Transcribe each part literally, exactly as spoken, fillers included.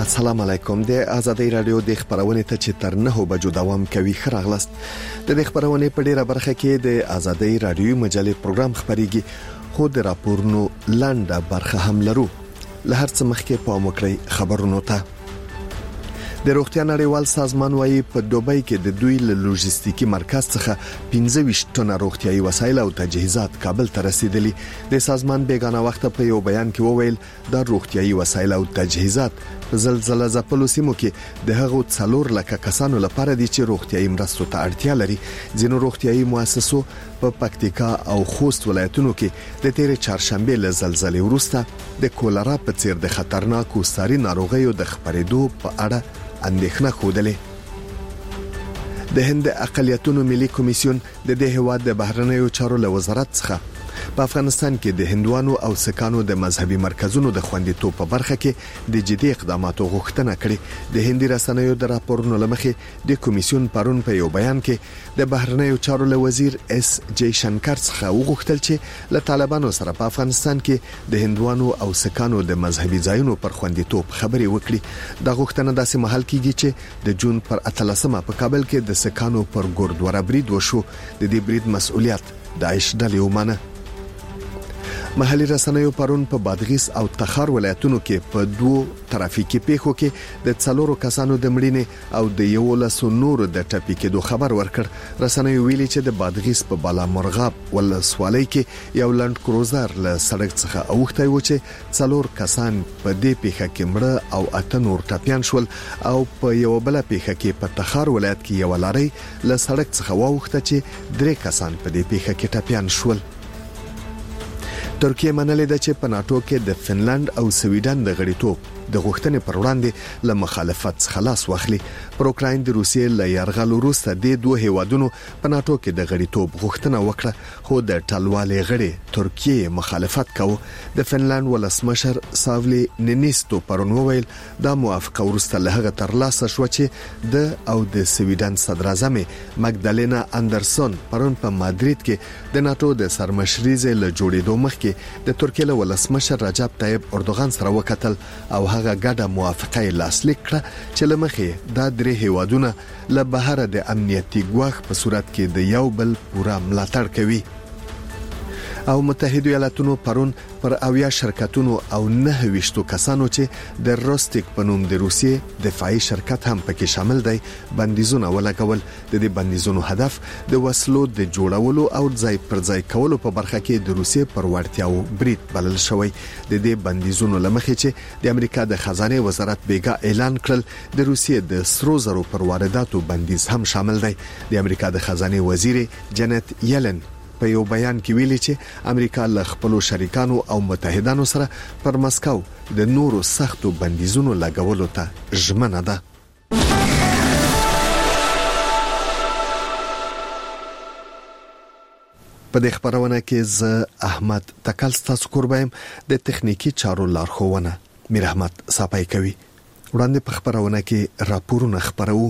السلام علیکم. د آزادۍ رادیو د خبرونه ته چې تر نه بجو دوام کوي خراغلست د خبرونه په ډیره برخه کې د آزادۍ رادیو مجلې پروګرام خبريږي خو د راپورونو لاندې برخه هم لرو. له هر څه مخکې په موکړی خبرونو ته د روغتیا نړیوال سازمان وايي په دوبۍ کې د دوی له لوجستیکي مرکز څخه پنځه ویشت ټنه روغتيایي وسایل او تجهیزات کابل ته رسیدلي. د سازمان بیگانه وخت په یو بیان کې وویل د روغتيایي وسایل او تجهیزات په زلزلہ ځپلو سیمو کې د هغو څلور لکه کسانو لپاره دي چې روغتيایي مرستو ته اړتیا لري. ځینو روغتيایي مؤسسو په پکتیکا او خوست ولایتونو کې د تیر چهارشنبه له زلزلې وروسته د کولرا په څیر د خطرناکو ساري ناروغیو د خپرېدو په اړه اندېښنه خوده. د هند اقلیتونو ملي کمیسیون د دې هواد د بهرنیو چارو له وزارت څخه په افغانستان کې د هندوانو او سکانو د مذهبي مرکزونو د خوندیتوب په برخه کې د جدي اقداماتو غوښتنه کړې. د هندي رسنیو د راپورونو لمخې د کمیسیون پرون په یو بیان کې د بهرنیو چارو له وزیر اس جی شنکر څخه وغوښتل چې له طالبانو سره په افغانستان کې د هندوانو او سکانو د مذهبي ځایونو پر خوندیتوب خبرې وکړي. د غوښتنه داسې مهال کېږي چې د جون پر اتلسمه په کابل کې د سکانو پر ګوردوره برید وشو. د دې برید مسؤلیت داعش ډلې ومنه. محلي رسنیو پرون په بادغیس او تخار ولایتونو کې په دوو ترافیکي پیښو کې د څلورو کسانو د مړینې او د یو لسو نورو د ټپي کېدو خبر ورکړ. رسنیو ویلي چې د بادغیس په بالا مرغاب ولسوالۍ کې یو لند کروزر له سړک څخه اوښتی و چې څلور کسان په دې پیښه کې مړه او اته نور ټپيان شول او په یو بل پیښه کې په تخار ولایت کې یو لارۍ له سړک څخه واوښته چې درې کسان په دې پیښه کې ټپيان شول. ترکیه منلې ده چې په ناتو کې د فنلند او سویډن د غړیتوب د غوښتنې پر وړاندې له مخالفت خلاص واخلي. پر اوکراین د روسیې له یرغل وروسته د دوه هیوادونو په ناتو کې د غړیتوب غوښتنه وکړه خو د ټلوالې غړي ترکیه مخالفت کوي. د فنلند ولسمشر ساولی نینیستو پرون وویل دا موافقه وروسته له هغه ترلاسه شو چې د او د سویډن صدر اعظم مګدالینا اندرسون پرون په مادرید کې د ناتو د سرمشريزه له جوړېدو مخکې د ترکیه له ولسمشر رجب طیب اردوغان سره وکتل او هغه ګډه موافقه لاسلیک کړه چې لمخې دا درې هیوادونه له بهر د امنیتي ګواښ په صورت کې د یو بل پوره ملاتړ کوي. او متحده ایالاتونو پرون پر اویا شرکتونو او نه ویشتو کسانو چې د روستیک په نوم د روسیې دفاعي شرکت هم پکې شامل دی بندیزونه ولګول. د دې بندیزونو هدف د وسلو د جوړولو او ځای پر ځای کولو په برخه کې د روسیې پر وړتیاو برید بلل شوی. د دې بندیزونو لمخې چې د امریکا د خزانه وزارت بیګا اعلان کړل د روسیې د سرو زرو پر وارداتو بندیز هم شامل دی. د امریکا د خزانه وزیر جنت یلن په یو بیان کې ویلي چې امریکا له خپل شریکانو او متحدانو سره پر مسکو د نورو سختو بندیزونو لګولو ته ژمنه ده. په دې خبرونه کې ز احمد تکل تاسو قربایم د تخنیکی چارو لارښوونه میر احمد صاحب کوي. وړاندې په خبرونه کې راپورونه خبرو.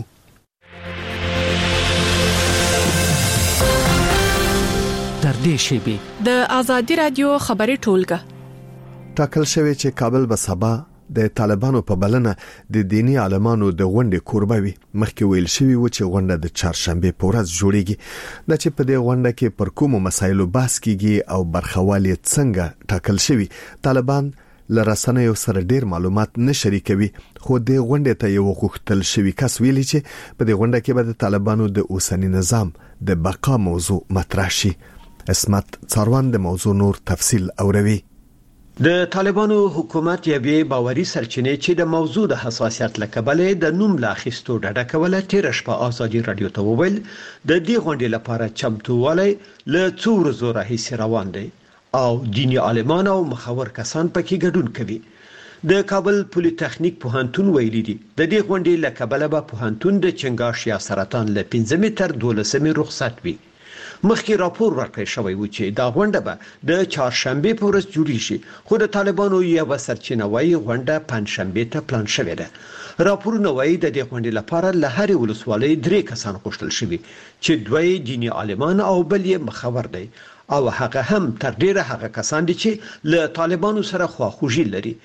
تر دې شیبي د آزادۍ رادیو خبري ټولګه ټاکل شوی چې کابل به سبا د طالبانو په بلنه د دینی عالمانو د غونډې کوربه وي. مخکې ویل شوی و چې غونډه د چهارشنبه په ورځ جوړیږي. د چې په دې غونډه کې پر کومو مسایلو بحث کیږي او برخوالي څنګه ټاکل شوی. طالبان لرسنیو سره ډیر معلومات نه شریکوي خو د غونډې ته یو غوښتل شوی کس ویلي چې په دې غونډه کې به د طالبانو د اوسنی نظام د بقا موضوع مطرح شي. اسمت څاروان د موضوع نور تفصیل اوروي. د طالبانو حکومت یوې باوري سرچینې چې د موضوع د حساسیت لکبله د نوم لا اخیستو ډډه کوله تیر شپه آزادي رادیو ته وویل د دې غونډې لپاره چمتووالی له څو ورځې راهیسې روان دی او دینی عالمان او مخور کسان پکې ګډون کوي. د کابل پولی تخنیک پوهنتون ویلي دي د دې غونډې لکبله به پوهنتون د چنګاښ یا سرطان له پنځمې تر دولسمې رخصت وي. مخکې راپور ورکړی شوی و چې دا غونډه به د چهارشنبه په ورځ جوړیږي خو د طالبانو یو سرچینه وايي غونډه پنځشنبه ته پلان شوې ده. راپورونه وايي د دې غونډې لپاره له هرې ولسوالۍ درې کسان غوښتل شوي چې دوی دینی عالمان او بل یې مخور دی او هغه هم تر ډیره هغه کسان دي چې له طالبانو سره خواخوږي لري.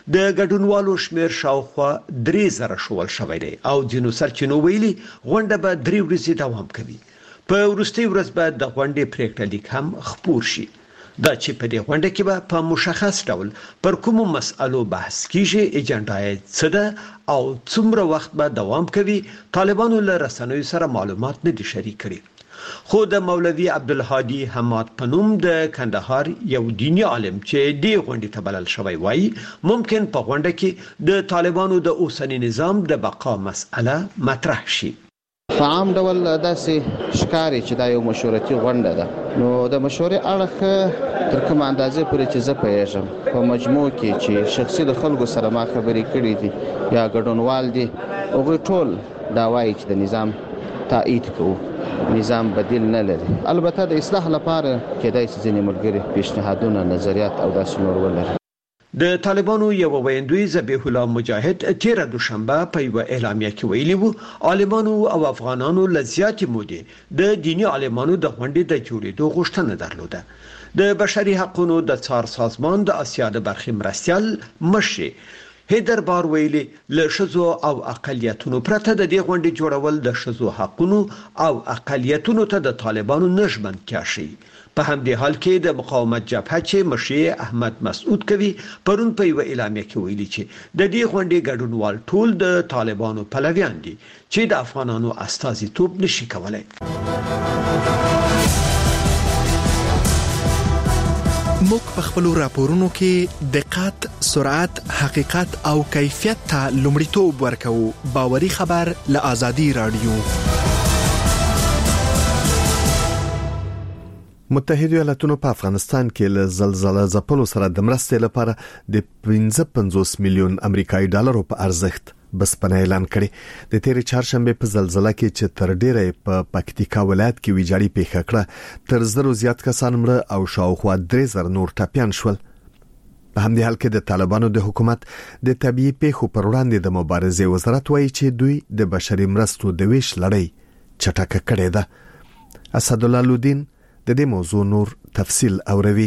د ګډونوالو شمیر شاوخوا درې زره شول شوی دی او ځینو سرچینو ویلي غونډه به درې ورځې دوام کوي. په وروستي ورځ به د غونډې پریکړه لیک هم خپور شي. دا چې په دې غونډه کې به په مشخص ډول پر کومو مسألو بحث کیږي، اجنډا یې څه ده او څومره وخت به دوام کوي، طالبانو له رسنیو سره معلومات نه دي شریک کړي. خو د مولوي عبدالهادي حماد پنوم د کندهار یو دینی عالم چې دې غونډې ته بلل شوی وایي ممکن په غونډه کې د طالبانو د اوسنی نظام د بقا مسأله مطرح شي. په عام ډول داسې ښکاري چې دا یو مشورتي غونډه ده، نو د مشورې اړخ تر کومه اندازې پورې چې زه پوهېږم په مجموع کې چې شخصي د خلکو سره ما خبرې کړې دي یا ګډونوال دي، هغوی ټول دا وایي چې د نظام تایید کوو، نظام بدیل نه لري. البته د اصلاح لپاره کېدای شي ځینې ملګري پیشنهادونه، نظریات او داسې نور ولري. د طالبانو یو ویندوی ذبیح الله مجاهد تیر دوشنبه په یو اعلامیه کې ویلي وو عالمانو او افغانانو لزیات مودي د دینی عالمانو د غونډې د جوړېدو غوښتنه درلوده. د بشري حقوقو د څار سازمان د اسیا د برخې مرستیال مشر هیدر بار ویلي له شذو او اقلیتونو پرته د دې غونډې جوړول د شذو حقوقو او اقلیتونو ته د طالبانو نشمن کیږي. په همدې حال کې د مقاومت جبهه چې مشر احمد مسعود کوي پرون په یو اعلامیه کې ویلي چې د دې غونډې ګډونوال ټول د طالبانو پلویان دي چې د افغانانو استازیتوب نشي کولای. موږ په خپل راپورونو کې دقت، سرعت، حقیقت او کیفیت ته لومړیتوب ورکوو. باوري خبر له آزادي رادیو. متحده ایالاتونو په افغانستان کې له زلزلې ځپلو سره د مرستې لپاره د پنځه پنځوس میلیون امریکایي ډالرو په ارزښت بسپنه اعلان کړي. د تیر چهارشنبه په زلزلې کې چې تر ډیره په پکتیکا ولایت کې ویجاړي پیښه کړه، تر زرو زیات کسان مړه او شاوخوا درې زره نور ټپیان شول. په همدې حال کې د طالبانو د حکومت د طبيعي پیښو پر وړاندې د مبارزې وزارت وایي چې دوی د بشري مرستو د ویش لړۍ چټکه کړې ده. اسدالله لودین د دې موضوع نور تفصیل اوروي.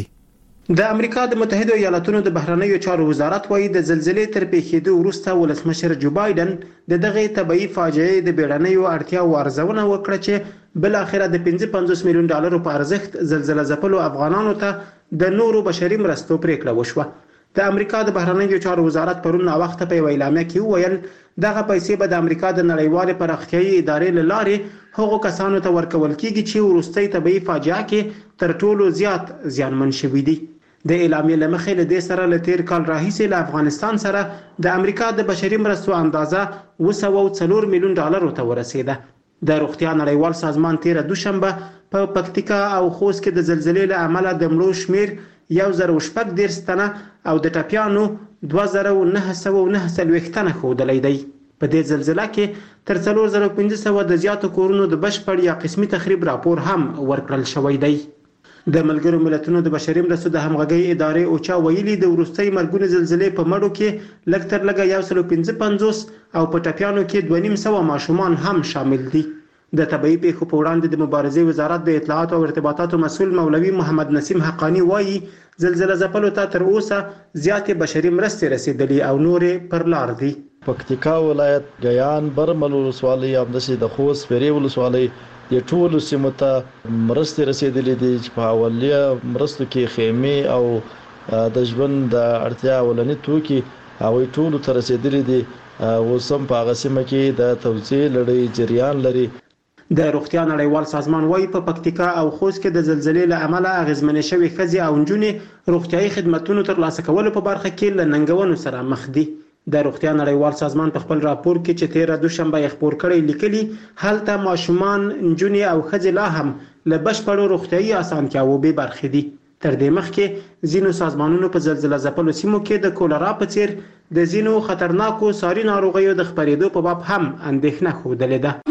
د امریکا د متحده ایالاتونو د بهرنیو چارو وزارت وایي د زلزلې تر پیښېدو وروسته ولسمشر جو بایدن د دغه طبيعي فاجعې د بیړنیو اړتیاو ارزونه وکړه چې بل اخره د پنځه پنځوس میلیون ډالرو په ارزښت زلزلې ځپلو افغانانو ته د نورو بشري مرستو پریکړه وشوه. د امریکا د بهرنیو چارو وزارت پرون وخت په یو اعلامیه کې وویل دغه پیسې به د امریکا د نړیوال پراختیايي ادارې له لارې هغو کسانو ته ورکول کیږي چې وروستي طبيعي فاجعه کې تر ټولو زیات زیانمن شوي دي. د اعلامیې لمخې له دې سره له تیر کال راهیسې له افغانستان سره د امریکا د بشري مرستو اندازه اوه سوه او څلور میلیون ډالرو ته ورسېده. د روغتیا نړیوال سازمان تیر دوشنبه په پکتیکا او خوست کې د زلزلې له امله د مړو شمیر یو زر شپږ دېرش تنه او د ټپیانو دوه زره نهه سوه نهه څلوېښت تنه ښودلی دی. په دې زلزله کې تر څلور زره پنځه سوه د زیاتو کورونو د بشپړ یا قسمي تخریب راپور هم ورکړل شوی دی. د ملګرو ملتونو د بشري مرستو د همغږۍ ادارې اوچا ویلي د وروستۍ مرګونې زلزلې په مړو کې لږ تر لږه یو سل پنځه پنځوس او په ټپیانو کې دوه نیم سوه ماشومان هم شامل دي. د طبيعي پیښو په وړاندې د مبارزې وزارت د اطلاعات او ارتباطاتو مسؤل مولوي محمد نسیم حقانی وایي زلزلې ځپلو ته تر اوسه زیاتې بشري مرستې رسیدلې او نورې پر لار دي. پکتیکا ولایت، ګیان، برمل ولسوالۍ، همداسې د خوست پیرې ولسوالۍ د ټولو سیمو ته مرستې رسیدلې دي چې په اولیه مرستو کې خیمې او د ژوند د اړتیا ولني توکي هغوی ټولو ته رسیدلې دي. اوس هم په هغه سیمه کې د توزیع لړۍ جریان لري. د روغتیا نړیوال سازمان وايي په پکتیکا او خوست کې د زلزلې له امله اغیزمنې شوې ښځې او نجونې روغتیايي خدماتونو ترلاسه کولو په برخه کې له ننګونو سره مخ دي. د روغتیا نړیوال سازمان په خپل راپور کې چې تیر دوشنبه یې خپور کړی لیکلي هلته ماشومان، نجونې او ښځې لا هم له بشپړو روغتیايي اسانتیاوو بې برخې دي. تر دې مخکې ځینو سازمانونو په زلزلې ځپلو سیمو کې د کولرا په څیر د ځینو خطرناکو ساري ناروغیو د خپرېدو په باب هم اندېښنه ښودلې ده.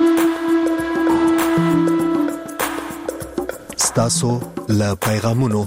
تاسو له پیغامونو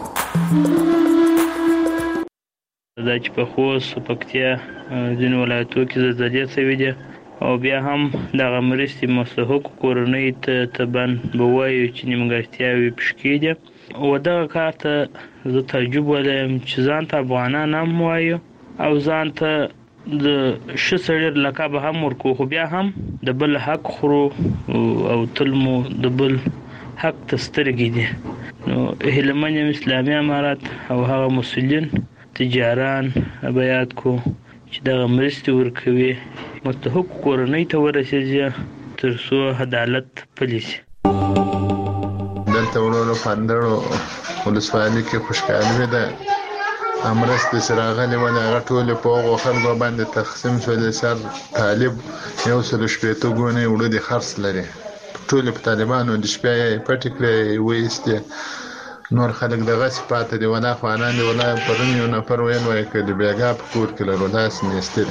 دا چې په خوست او پکتیا ځینو ولایتو کې زلزلې شوې دي او بیا هم دغه مرستې مستحقو کورنیو ته طبعا به وایو چې نیمګړتیاوې پېښ کېدې او دغه کار ته زه تعجب ولیم چې ځان ته افغانان هم وایو او ځان ته د شسړ لقب هم ورکو، خو بیا هم د بل حق خورو او تلمو د بل حق تسترګي دي. نو هلمند اسلامي امارات او هغه مسؤلین تجاران بیات کو چې د مرستې ورکوي مستحق کورنۍ ته ورسېږي تر څو عدالت پلي شي. دلته ورونو پندړو ولسوالۍ کې خوشحالي ده امرست سراغلی ونه هغه ټول په هغو خلکو باندې تقسیم شول. سر طالب یو سل شپېته ګونې وړو دي خرڅ لري ټول په طالبانو د شپې پټ کړې وېستې نور خلک دغه صفات دي ولا خوانان دي ولا پرون یو نفر ویل وای کړي بیګا په کور کې لرو داس نيسته.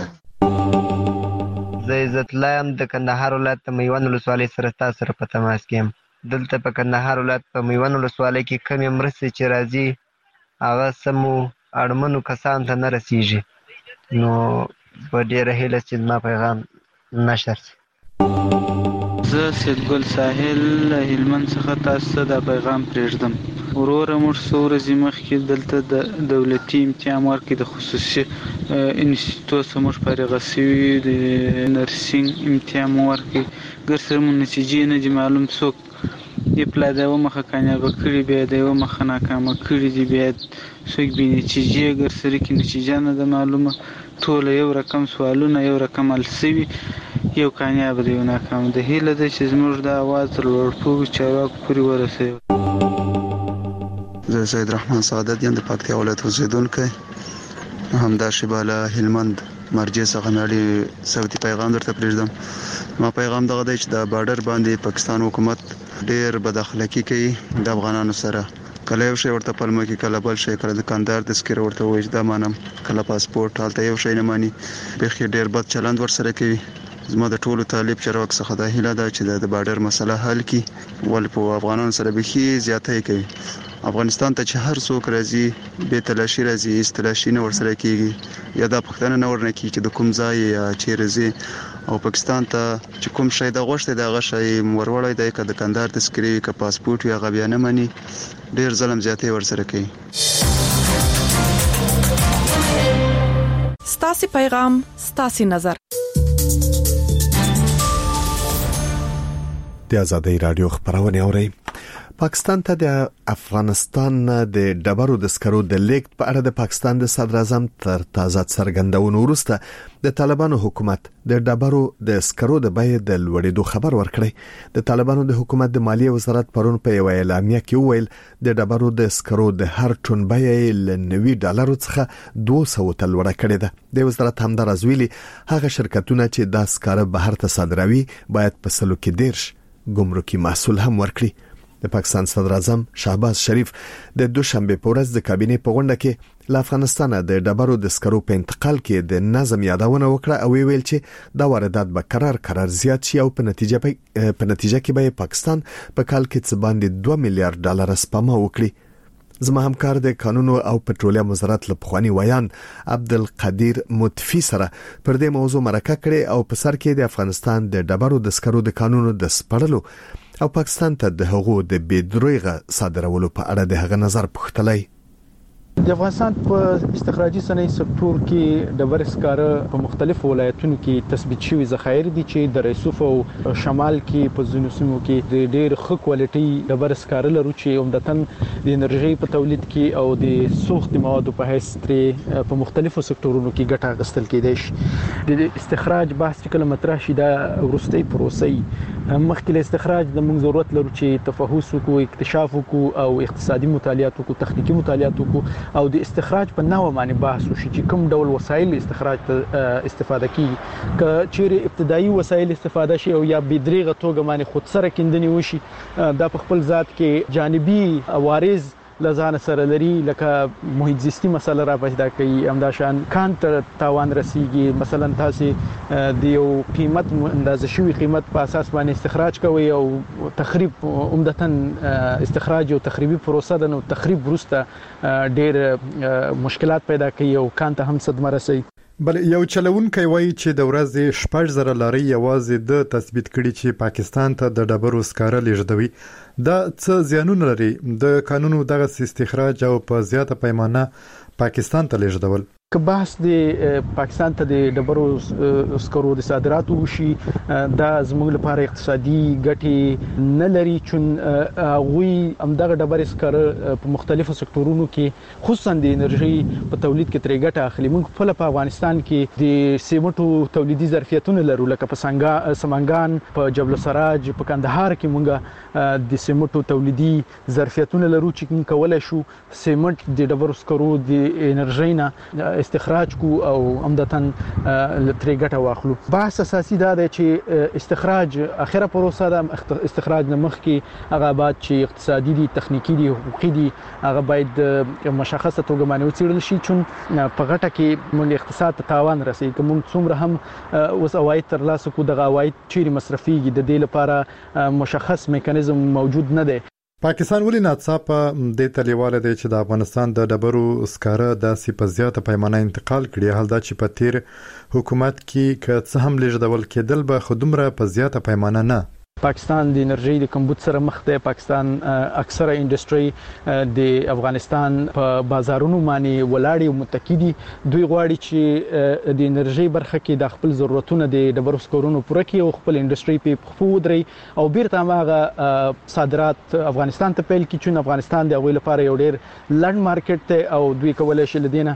زه عزت الله يم د کندهار ولایت میوند ولسوالۍ سره تاسو سره په تماس کې يم. دلته په کندهار ولایت په میوند ولسوالۍ کې کم مرستې چې راځي هغه سمو اړمنو کسان ته نه رسیږي. نو په ډېره هیله چې ما پیغام نشر شي. زه سیدګل ساحل هلمند څخه تاسو ته د پیغام پرېږدم. وروره موږ څو ورځې مخکې دلته د دولتي امتحان ورکړي د خصوصي انسټیټوټ څخه موږ فارغه شوي د نرسنګ امتحان ورکړي ګر سره مو نتیجې نه دي معلوم څوک یې پلا د یوه مخه کامیابه کړي بیا د یوه مخه ناکامه کړي دي بیا څوک بې نتیجې ګر سره کې نتیجه نه ده معلومه ټوله یو رقم سوالونه یو رقم حل شوي یو کامیاب دی یو ناکام دی. هیله ده چې زموږ د اواز تر لوړپوړو چارواکو پورې ورسوي. زه سید رحمان سعادت یم د پکتیا ولایت اوسیدونکی همداشبه له هلمند مرجع څخه مې اړې صوتي پیغام درته پرېږدم. ما پیغام دغه دی چې د بارډر باندې پاکستان حکومت ډېر بداخلاقي کوي د افغانانو سره. کله یو شی ورته پلمه کې کله بل شی کله دکاندار تذکره ورته وایي دا مانم کله پاسپورت هلته یو شی نه مانی بخي ډېر بد چلند ورسره کوي. زما د ټولو طالب چارواکو څخه د هیله ده چې د بارډر مسله حل کړي ول په افغانانو سره بخي زیاتې کوي. افغانستان ته چې هر څوک راځي به تلاشي راځي استلاشي نه ورسره کیږي یا د پښتنه نه ورنه کیږي چې د کوم ځای یا چیرې زی او پاکستان ته چې کوم شی د غوښته د غشي مروړی د یک دکاندار تذکری ک پاسپورت یا غبیا نه مني ډیر ظلم زیاتې ورسره کوي. ستاسو پیغام ستاسو نظر د آزادۍ رادیو خبرونه اوري. پاکستان ته د افغانستان د ډبرو د سکرو د لیکټ په اړه د پاکستان د صدر اعظم تر تازه څرګندونو وروسته د طالبانو حکومت د ډبرو د سکرو د بیې د لوړېدو خبر ورکړی. د طالبانو د حکومت د مالیې وزارت پرون په یو اعلامیه کې وویل د ډبرو د سکرو د هر ټن بیې ل نوي ډالرو څخه دوه سوه تل وړه کړې ده. د وزارت همدارز ویلي هغه شرکتونه چې د سکرو بهر ته صادروي باید په سلو کې دیرش ګمرکي محصول هم ورکړي. د پاکستان صدر اعظم شهباز شریف د دوشنبه په ورځ د کابینې په غونډه کې له افغانستان د ډبرو د سکرو په انتقال کې د نظم یادونه وکړه او ویل چې دا واردات به قرار قرار زیات شي او په نتیجه په نتیجه کې به پاکستان په کال کې څه باندې دوه میلیارډ ډالر سپما وکړي. زما همکار د قانون او پټرولیم وزارت لپخوانی ویان عبدالقدیر متفی سره پر دې موضوع مرکه کړي او په سر کې د افغانستان د ډبرو د سکرو د قانونو د سپړلو او پاکستان ته د هغو د بيدروغه صادرولو په اړه د هغه نظر پوښتلی. د افغانستان په استخراجي صنایع سکتور کې د ورسکاره په مختلفو ولایتونو کې تثبیت شوی ذخایر دي چې د ریسوف او شمال کې په ځینو سیمو کې د ډېر ښه کوالټي د ورسکاره لرو چې عمدتاً د انرژي په تولید کې او د سوخت موادو په حیث ترې په مختلفو سکتورونو کې ګټه اخیستل کېدای شي. د استخراج بحث کله مطرح شي دا وروستۍ پروسې مخکې له استخراج د موږ ضرورت لرو چې تفحص وکړو اکتشاف وکړو او اقتصادي مطالعات وکړو تخنیکی مطالعات وکړو او د استخراج په نوو باندې بحث وشي چې کوم ډول وسایل استخراج ته استفاده کیږي ک چیرې ابتدایي وسایل استفاده شي او یا بيدریغه توګه باندې خود سره کیندنی وشي دا په خپل ذات کې جانبي عوارض لزان سره لري لکه محیط زیستی مسله را پیدا کوي همداشان کانت تاوان رسیږي مثلا تاسو د یو قیمت اندازه شوی قیمت په اساس باندې استخراج کوي او تخریب عمدتاً استخراج او تخریبي پروسه ده نو تخریب وروسته ډېر مشکلات پیدا کوي او کانت هم صدمه رسي. بل یو چلونکی وایي چې د ورځې شپږ زره لارې یوازې د تثبیت کړي چې پاکستان ته د ډبرو سکاره لیږدوي. دا څه زیانونه لري د قانونو دغه استخراج او په زیاته پیمانه پاکستان ته لیږدول؟ که بحث د پاکستان ته د ډبرو سکرو د صادراتو وشي دا زموږ لپاره اقتصادي ګټې نه لري چې هغوی همدغه ډبرې سکرو په مختلفو سکتورونو کې خصوصا د انرژي په تولید کې ترې ګټه اخلي. موږ خپل په افغانستان کې د سیمټو تولیدي ظرفیتونه لرو لکه په سمنګان، په جبل السراج، په کندهار کې موږ د سیمټو تولیدي ظرفیتونه لرو چې موږ کولای شو سیمټ د ډبرو سکرو د انرژي نه استخراج کو او عمدتاً ترې ګټه واخلو. بحث اساسي دا دی چې استخراج اخره پروسه ده، استخراج نه مخکې هغه بعد چې اقتصادي دي، تخنیکی دي، حقوقي دي، هغه باید مشخصه توګه باندې وڅېړل شي چې په غټه کې موږ اقتصاد ته تاوان رسي. که موږ څومره هم اوس عواید ترلاسه کړو دغه عواید چیرې مصرفيږي د دې لپاره مشخص میکانیزم موجود نه دی. پاکستان ولې ناڅاپه د تلیواله دی چې د افغانستان د ډبرو سکاره داسې په زیاته پیمانه انتقال کړي، حال دا چې په تیر حکومت کې که څه هم لیږدول کېدل به خو دومره په زیاته پیمانه نه. پاکستان د انرژي د کمبود سره مخ دی. پاکستان اکثره انډستری د افغانستان په بازارونو باندې ولاړې او متکیدي. دوی غواړي چې د انرژي برخه کې د خپل ضرورتونه د ډبرو سکرونو پوره کړي او خپل انډستری په خپو ودري او بیرته هغه صادرات افغانستان ته پیل کړي چې افغانستان د هغوی لپاره یو ډیر لنډ مارکیټ دی او دوی کولای شي لدینه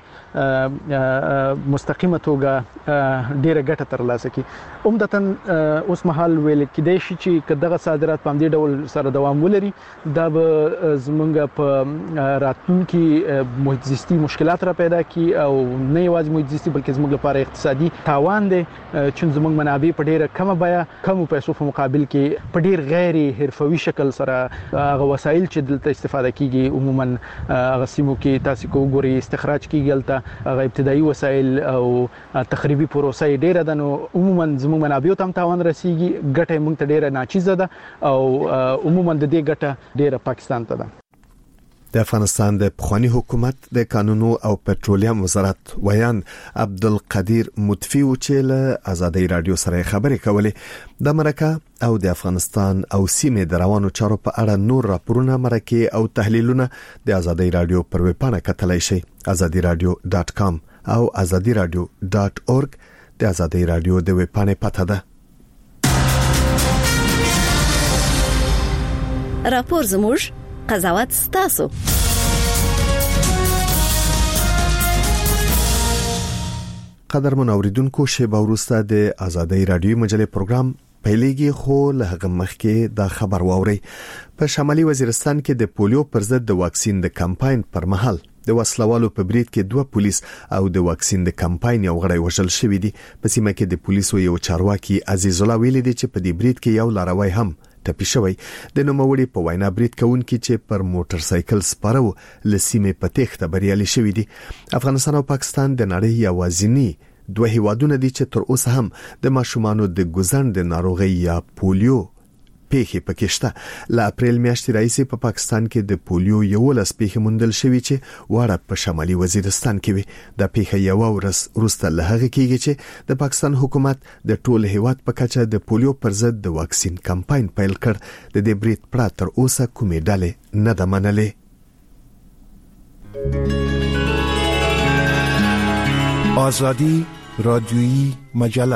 مستقیمه توګه ډیره ګټه ترلاسه کړي. عمدتاً اوس مهال ویل کېدای شي چې کداغه صادرات په دې ډول سره دوام ولري دا به زمونږ په راتلونکي محیط زیستي مشکلات را پیدا کی او نه یوازې محیط زیستي بلکې زموږ لپاره اقتصادي تاوان دی چې زموږ منابع په ډیره کمه بیه کم پیسو په مقابل کې په ډیر غیر حرفوي شکل سره هغه وسایل چې دلته استفاده کیږي عموما هغه سیمو کې تاسو کو ګوري استخراج کیږي دلته هغه ابتدایي وسایل او تخریبي پروسه ډیره ده نو عموما زموږ منابع ته تاوان رسیږي ګټه موږ ته ډیره چیزه ده او عموما د دې ګټه ډیره پاکستان ته ده. د افغانستان د پخوانی حکومت د قانونو او پټرولیم وزارت ویان عبدالقدیر مطفی چې له آزادۍ رادیو سره خبرې کولې د مرکه او د افغانستان او سیمې د روانو چارو په اړه نور راپورونه مرکه او تحلیلونه د آزادۍ رادیو پر ویب پاڼه کتلای شئ azadi radio dot com او azadi radio dot org د آزادۍ رادیو د ویب پاڼې پته ده. راپور زموږ قضاوت ستاسو. قدرمن اوریدونکو شیبه وروسته د آزادۍ رادیو مجلې پروګرام پیلېږي خو له هغه مخکې دا خبر واوري. په شمالي وزیرستان کې د پولیو پر ضد د واکسین د کمپاین پر مهال د وسلوالو په بریټ کې دوه پولیس او د واکسین د کمپاین یو غړی وژل شوی دی. په سیمه کې د پولیسو یو چارواکي عزیز الله ویلي دی چې په دې بریټ کې یو لاروی هم ټپي شوی. د نوموړي په وینا بریټ کوونکي چې پر موټر سایکل سپارو لسیمه په تخته بریالي شوی دی. افغانستان او پاکستان د نړۍ یوازینی دوه هیوادونه دي چې تر اوسه هم د ماشومانو د ګوزن د ناروغي یا پولیو پیښې پکې شته. ل اپریل میاشتې راځي په پاکستان کې د پولیو یو لس پیښې موندل شوې چې واړه په شمالي وزیرستان کې وي. د پیښې یو ورځ وروسته له هغه کېږي چې د پاکستان حکومت د ټول هیواد په کچه د پولیو پر ضد د واکسین کمپاین پیل کړ. د دې بریټ پرا تر اوسه کومې ډلې نه ده منلې. آزادی رادیویی مجله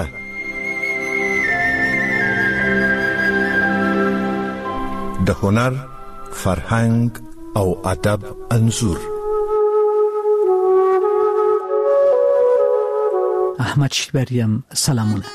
د هنر، فرهنګ او ادب انځور. احمد شیبریم سلامونه.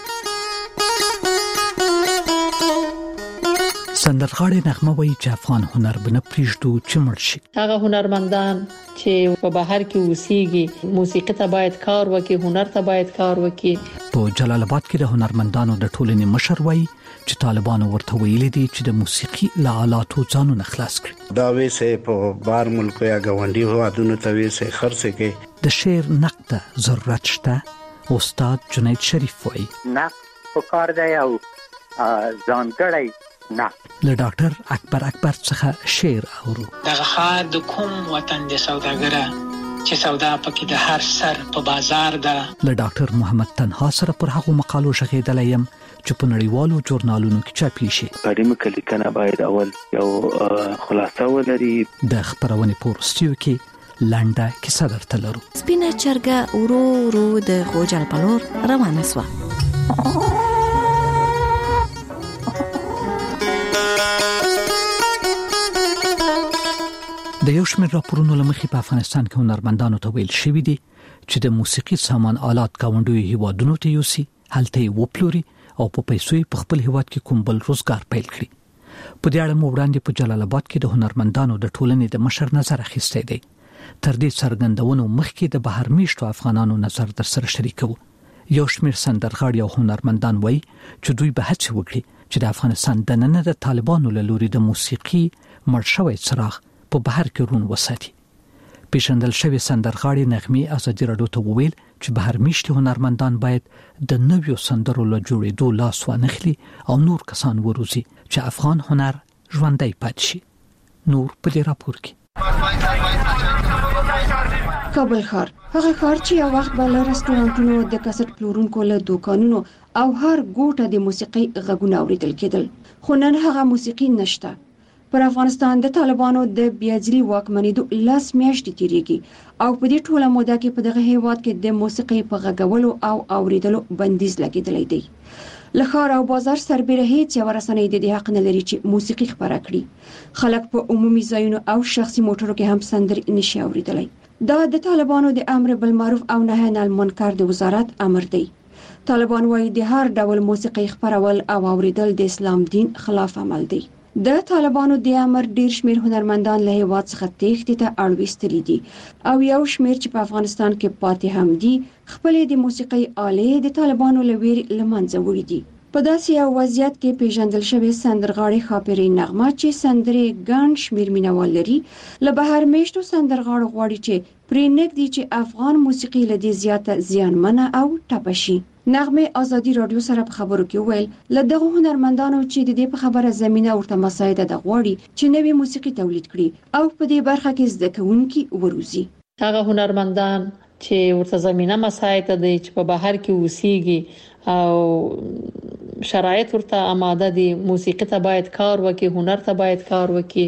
سندرغاړي نغمه وایي چې افغان هنر بنه پریږدو چې مړ شي. هغه هنرمندان چې په بهر کې اوسېږي موسیقي ته باید کار وکړي، هنر ته باید کار وکړي. په جلال آباد کې د هنرمندانو د ټولنې مشر وایي چې طالبانو ورته ویلي دي چې د موسیقي له آلاتو ځانونه خلاص کړي. دا ویسه په بار ملک یا غونډي هوادونو ته ویسه خرڅه کې د شعر نقد ضرورت شته. استاد جنید شریف وایي نقد په کار دی او ځانګړی نه. له ډاکټر اکبر اکبر څخه شعر اورو. دغه خار د کوم وطن د سوداګره چې سودا پکې د هر سر په بازار ده. له ډاکټر محمد تنها سره پر هغه مقالو شغېدلی یم چې په نړیوالو ژورنالونو کې چاپي شي. اکاډمیک لیکنه باید اول یو خلاصه ولري. د خبرونې په وروستیو کې لنډه کیسه درته لرو. سپینه چرګه ورو ورو د غوجل په لور روانه شوه. د یو شمېر راپورونو لمخې په افغانستان کې هنرمندانو ته ویل شوی دی چې د موسیقي سامان آلات گاونډیو هیوادونو ته یوسي، هلته یې وپلوري او په پیسو په خپل هیواد کې کوم بل روزګار پیل کړي. په دې اړه مو وړاندې په جلال آباد کې د هنرمندانو د ټولنې د مشر نظر اخیستی دی. تر دې څرګندونو مخکې د بهر میشتو افغانانو نظر در سره شریکو. یو شمېر سندرغاړي او هنرمندان وایي چې دوی به هڅه وکړي چې د افغانستان دننه د طالبانو له لوري د موسیقي مړ شوی څراغ په بهر کې رون وساتي. پیژندل شوی سندرغاړي نغمې ازادي راډیو ته وویل چې بهر میشتي هنرمندان باید د نویو سندرو له جوړېدو لاس وانخلي او نور کسان وروزي چې افغان هنر ژوندی پاتې شي. نور په دې راپور کې. کابل ښار هغه ښار چې یو وخت به له رستورانتونو د کسټ پلورونکو له دوکانونو او هر ګوټه د موسیقي غږونه اوریدل کېدل، خو نن هغه موسیقي نشته. پر افغانستان د طالبانو د بیاځلي واکمنېدو لاس میاشتې تیریږي او په دې ټوله موده کې په دغه هیواد کې د موسیقي په غږولو او اوریدلو بندیز لګیدلی دی. له ښار او بازار سربېره هیڅ یوه رسنۍ د دې حق نه لري چې موسیقي خپره کړي. خلک په عمومي ځایونو او شخصي موټرو کې هم سندرې نشي اوریدلی. دا د طالبانو د امر بالمعروف او نهی عن المنکر د وزارت امر دی. طالبان وايي د هر ډول موسیقي خپرول او اوریدل د اسلام دین خلاف عمل دی. د طالبانو د امر ډیر شمیر هنرمندان له هیواد څخه تېښتې ته اړ ویستلي دي او یو شمیر چې په افغانستان کې پاتې هم دي خپل د موسیقي آلې د طالبانو له ویرې له منځه وړي دي. په داسې یو وضعیت کې پیژندل شوی سندرغاړي خاپری نغمه چې سندرې ګڼ شمیر مینوال لري له بهر میشتو سندرغاړو غواړي چې پرې نږدې چې افغان موسیقي له دې زیاته زیانمنه او ټپه شي. نغمه ازادي رادیو سره په خبرو کې ویل له دغه هنرمندانو چې د دې په خبره زمينه ورته مساعده د غواړي چې نوې موسیقي تولید کړي او په دې برخه کې زده کوونکي وروزي. هغه هنرمندان چې ورته زمينه مساعده دي چې په بهر کې اوسېږي او شرایط ورته آماده دي، موسیقي ته باید کار وکړي، هنر ته باید کار وکړي،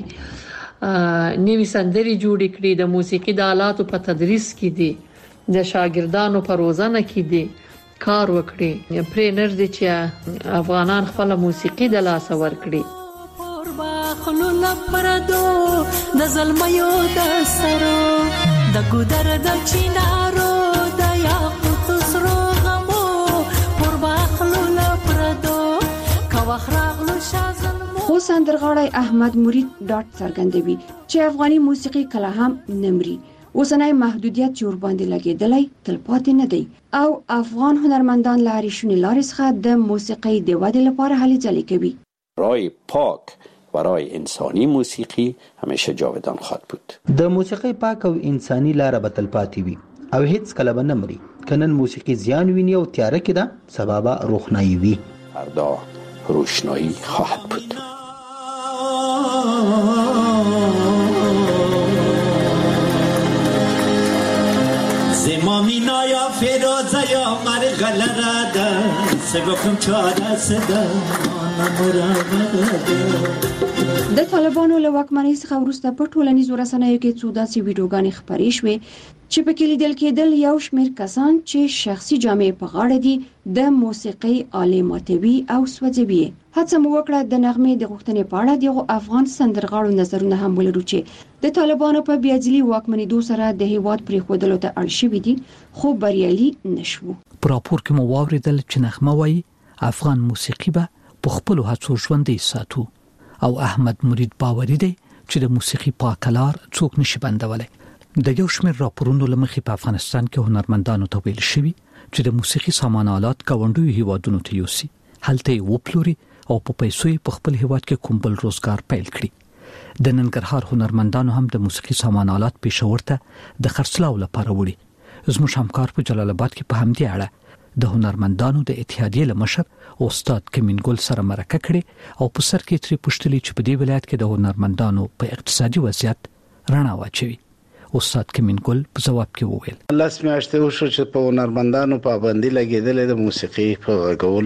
نوې سندرې جوړې کړي، د موسیقي د آلاتو په تدریس کې دي، د شاګردانو په روزنه کې دي کار وکړي. پرې نږدې چې افغانان خپل موسیقي د لاس ورکړي. خلو لپردو د زلمیو د سرو د ګودر د چینارو د یاقوت سرو غمو پر باخلو لپردو کوخراغلو شازلمو. خو سندرغاړی احمد مرید ډاټ څرګندوي چې افغاني موسیقي کله هم نمري. اوسنۍ محدودیت چې ور باندې لګیدلی تلپاتې نه دی او افغان هنرمندان لاري شونې لارې څخه د موسیقي د ودې لپاره هلې ځلې کوي. رای پاک و رای انسانی موسیقی همیشه جاودان خواهد بود. د موسیقي پاک او انساني لار به تلپاتې وي او هیڅ کله به نه مري. کنن موسیقي زیان ویني او تیاره کې ده سبب روښنايي وي. فردا روشنایی خواهد بود. زمامینا یا فیروزه یا مرغله ده سبخم چاده سده د طالبانو له واکمنۍ څخه وروسته په ټولنیزو رسنیو کې څو داسې ویډیوګانې خپرې شوې چې په کې لیدل کېدل یو شمېر کسان چې شخصي جامې په غاړه دي د موسیقي آلې ماتوي او سوځوي. هڅه مو وکړه د نغمې د غوښتنې په اړه دغه افغان سندرغاړو نظرونه هم ولرو چې د طالبانو په بیاځلي واکمنېدو سره د هیواد پرېښودلو ته اړ شوي دي خو بریالي نشو. په راپور کې مو واوریدل چې نغمه وایي افغان موسیقي به په خپل هڅو ژوندۍ ساتو او احمد مرید باوري دی چې د موسیقي پاکلار څوک نشي بندولای. د یو شمېر راپورونو لمخې په افغانستان کې هنرمندانو ته ویل شوی چې د موسیقي سامان آلات گاونډیو هیوادونو ته یوسي، هلته یې وپلوري او په پیسو په خپل هیواد کې کوم بل روزګار پیل کړي. د ننګرهار هنرمندانو هم د موسیقي سامان آلات پېښور ته د خرڅلاو لپاره وړي. زموږ همکار په جلال آباد کې په همدې اړه د هنرمندانو د اتحادیې لمشر استاد کمین ګل سره مرکه کړې او په سر کې ترې پوښتلې چې په دې ولایت کې د هنرمندانو په اقتصادي وضعیت رڼا واچوي. استاد کمین ګل په جواب کې وویل لاس میاشتې وشو چې په هنرمندانو پابندي لګېدلې د موسیقي په غږولو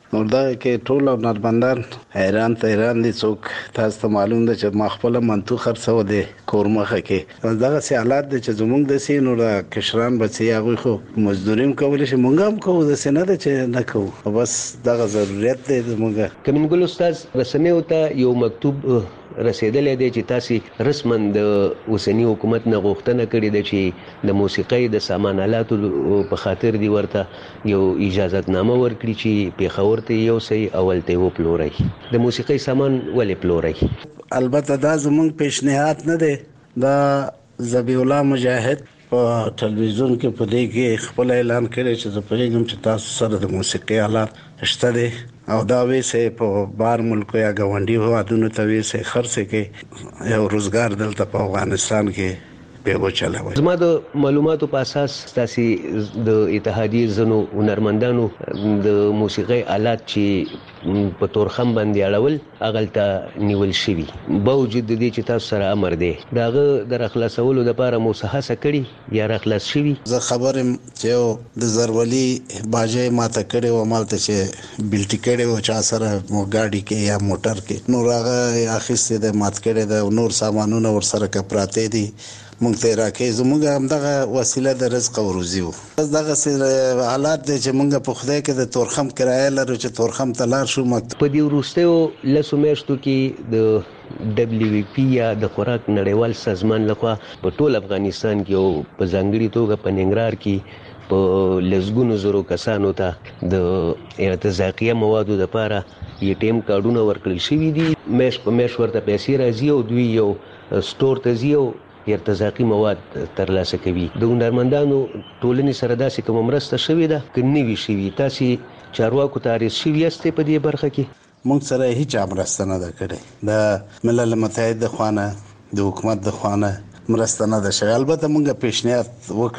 نو دا کې ټول هنرمندان حیران ته حیران دي. څوک تاسو ته معلوم ده چې ما خپل منتو خرڅو دي کورمخه کې دغه سي حالات د چې زمونږ د سینو را کشران بچي هغه خو مزدوریم کول شي مونږ هم کوو د سینه ده چې نه کوو بس دغه ضرورت دی زمونږ. کمنګل استاد رسمي وته یو مکتوب رسیدلې دی چې تاسو رسمن د اوسنی حکومت نه غوښتنه کړې ده چې د موسیقۍ د سامان آلاتو په خاطر دی ورته یو اجازهتنامه ورکړي چې پیښور ته یو سي اول ته و پلوري د موسیقۍ سامان ولې پلوري. البته دا زمونږ پیشنهاد نه دی. دا ذبیح الله مجاهد په ټلویزیون کې په دې کې خپل اعلان کړی چې زه پوهیږم چې تاسو سره د موسیقۍ آلات شته دي او دا ویسه په بار ملک یا ګاونډي هوادونو ته ویسه خرڅه کې یو روزګار دلته په افغانستان کې پیغو چلوي. زما د معلوماتو په اساس تاسو د اتحادیې زنو هنرمندانو د موسیقۍ آلات چې په تورخم باندې اړول اغلته نیول شوی باوجود د دې چې تاسو سره امر دی داغه د اخلاصولو لپاره موسهاسه کړي یا اخلاص شوی. زه خبرم چې د زرولي باجې ماته کړي و مالته چې بلټی کړي و چا سره مو ګاډي کې یا موټر کې نور هغه اخیسته د مات کړي د نور سامانونه ور سره کپراته دي مونږ ته راکې زموږ هم دغه وسیله د رزق او روزي وو. دغه حالات دي چې مونږ په خدای کې د تورخم کرایه لرو چې تورخم ته لار شو. په دې وروستیو لسو میاشتو کې د دبليو پی یا د خوراک نړیوال سازمان لخوا په ټول افغانستان کې او په ځانګړي توګه په ننګرهار کې په لزګونو زرو کسانو ته د ارتزاقیه موادو لپاره یې ټیم کارډونه ورکړل شوي دي. مېش په مېش ورته پیسې راځي او دوی یو سٹور ته ځي او ارتزاقي مواد ترلاسه کوي. د هنرمندانو ټولنې سره داسې کوم مرسته شوې ده که نه وي شوې؟ تاسو چارواکو تعریف شوي یاستئ په دې برخه کې؟ مونږ سره هیڅ مرسته نه ده کړې. د ملل متحد د خوانه د حکومت د خوانه مرسته نه ده شوې. البته مونږ پیشنهاد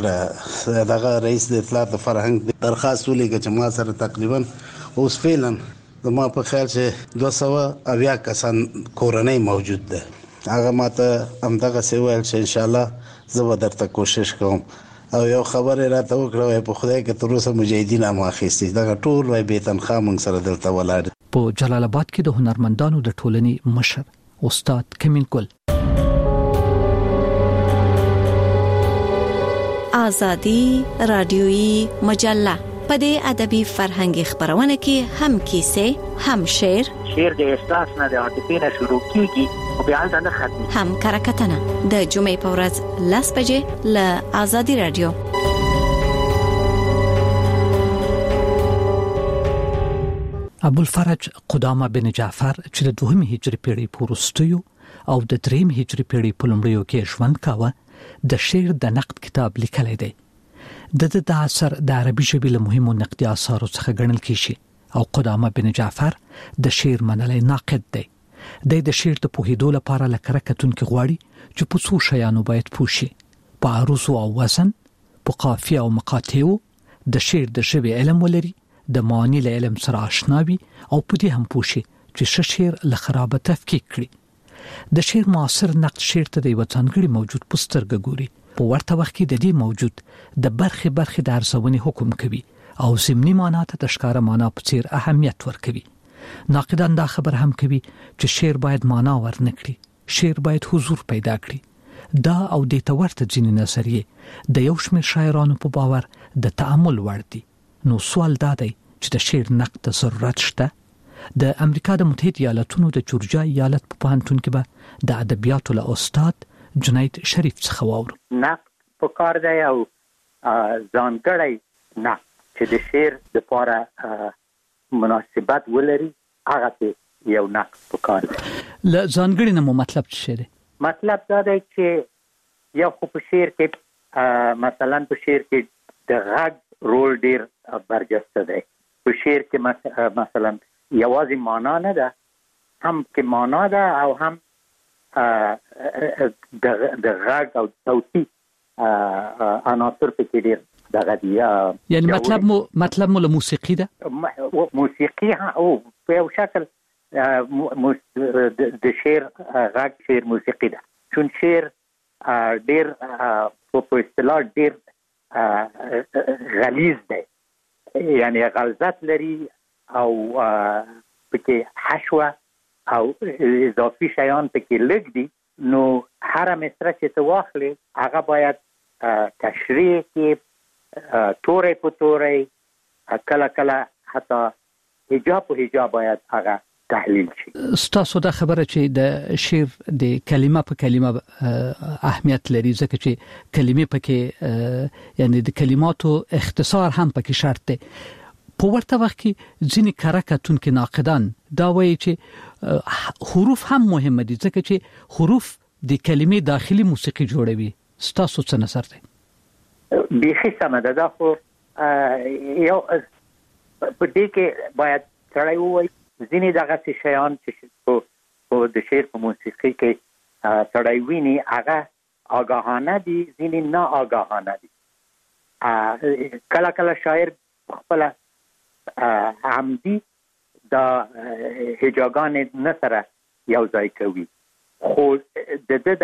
وکړه دغه رئیس د اطلاعات فرهنګ درخواست ولېږه چې ما سره تقریبا اوس فعلا زما په خیال چې دوه سوه اویا کسان کورنۍ موجود ده. هغه ماته همدغه څه ویل چې ان شاء الله زه به درته کوشش کوم او یو خبره راته وکړه په خدای کې تر اوسه مجاهدین هم اخیستي دغه ټول وای به تنخواه مونږ سره دلته ولاړ. په جلال آباد کې د هنرمندانو د ټولنې مشر استاد کمینګل آزادی رادیویی مجله په دې ادبي فرهنګي خبرونه کې هم کیسه هم شعر شعر د احساس نه د عاطفې نه شروع کیږي او بیا د ختمي هم کرکټنه د جمعې په ورځ لاس بجې ل آزادی رادیو. ابوالفرج قدامه بن جعفر چې د دوهمې هجري پیړۍ په وروستیو او د دریم هجري پیړۍ په لومړیو کې ژوند کاوه د شعر د نقد کتاب لیکلی دی. د د اثر د عربي ژبې له مهمو نقدي اثارو څخه ګڼل کیږي او قدامه بن جعفر د شعر منلي ناقد دی. د شعر د پوهېدو لپاره لکه کتونکو غواړي چې په څو شیانو باید پوه شي: په عروض او وزن، په قافیه او مقاطعو، د شعر د ژبې علم ولري، د معنی له علم سره آشنا وي او په دې هم پوه شي چې ښه شعر له خرابه تفکیک کړي. د شعر معاصر نقد شعر ته د یو ځانګړي موجود په سترګه ګوري. په ورته وخت کې د دې موجود د برخې برخې د ارزونې حکم کوي او ضمني معنا ته د ښکاره معنا په څیر اهمیت ورکوي. ناقدان دا خبر هم کوي چې شعر باید معنا ورنکړي، شعر باید حضور پیدا کړي. دا او د تورته ځینې نظریه د یو شمېر شاعرانو په باور د تأمل وړ دي. نو سوال دا دی چې د شعر نقد ته ضرورت شته؟ د امریکا د متحده ایالاتونو د جورجیا ایالت په پوهنتون کې به د ادبیاتو له استاد جنید شریف څخه واورو. نقد په کار دی او ځانګړی نقد چې د شعر لپاره مناسبت ولري هغه ته یو نقد په کار دی. له ځانګړي نه مو مطلب څه دی؟ مطلب دا دی چې یو خو په شعر کې مثلا په شعر کې د غږ رول ډیر برجسته دی. په شعر کې مثلا یوازې معنا نه ده، هم کې معنا ده او هم د د غږ او صوتي عناصر په کې ډیر دغه دی. یعنی مطلب مو مطلب مو له موسیقي ده؟ موسیقي او په یو شکل د شعر غږ شعر موسیقي ده، چون شعر ډیر په اصطلاح ډیر غلیظ دی، یعنی غلظت لري او پکې حشوه او اضافي شیان پکې لږ دي، نو هر مصره چې ته واخلې هغه باید تشریح کې تورې په تورې کله کله حتی حجاب په حجاب باید هغه تحلیل شي. ستاسو دا خبره چې د شعر د کلمه په کلمه اهمیت لري، ځکه چې کلمې پکې یعنی د کلماتو اختصار هم پکې شرط دی. په ورته وخت کې ځینې کره کتونکي ناقدان دا وایي چې حروف هم مهم دي، ځکه چې حروف د کلمې داخلي موسیقي جوړوي. ستاسو څه نظر دی؟ بیخي سمه ده. دا خو یو په دې کې باید سړی ووایي ځینې دغه شیان چې په د شعر په موسیقي کې سړی ویني هغه آگاهانه دي، ځینې نه آگاهانه دي. کله کله شاعر خپل عمدي دا هجاګان نه سره یو ځای کوي، خو د د